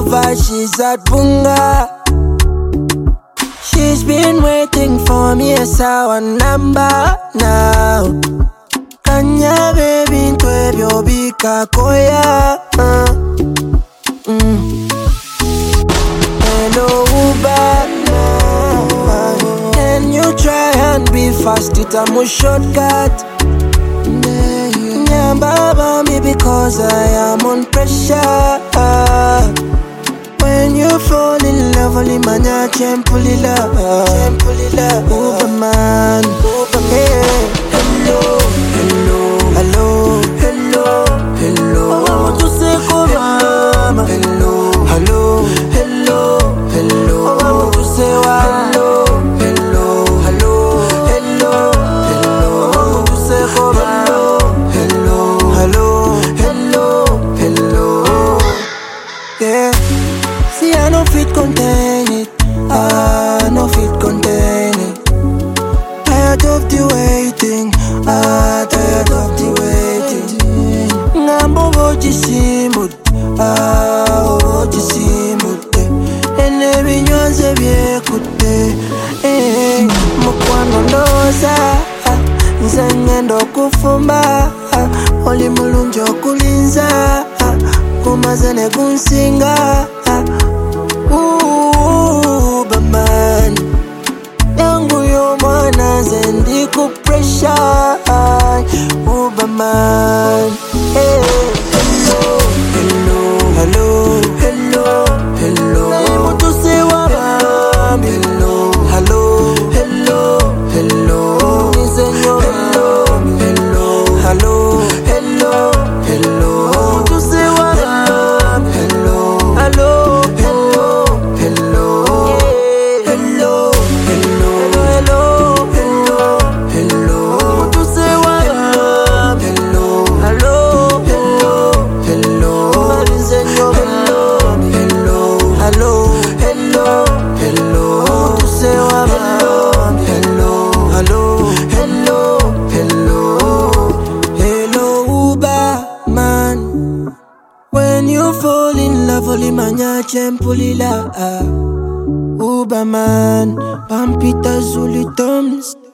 over, she's at Bunga. She's been waiting for me as our number now. Kanya baby ntwebyo bikakoya. Hello Uber, can you try and be fast? It's a shortcut. Nyambaba me because I am on pressure. When you fall in love, only manya chempulila. Uber man, hey. Hello, hello, hello, hello, hello. I want to say hello, hello, hello, hello, hello. I want to say hello, hello, hello, hello, hello. I want to say hello, hello, hello, hello, hello. Yeah. See, I no fit contain it. I no fit contain it. Tired of the waiting. Tired of the waiting. Ngambo goji simut. Goji simut. Ene binyonze byekute. Mukwano ndoza. Nze ngendo kufumba. Oli mulungi okulinza. Kumaze ne kunsinga. Uber man, yangu yo mwana zendi ku pressure. Uber man, hey. Hello, hello, hello, hello, hello. Naimu tusewa mami. Hello, hello, hello, hello. Nisenyo hello, hello, hello, hello, hello. Naimu tusewa mami. Hello, hello. When you fall in love, only manya chempulila. Uber man, Pampita Zulu Toms.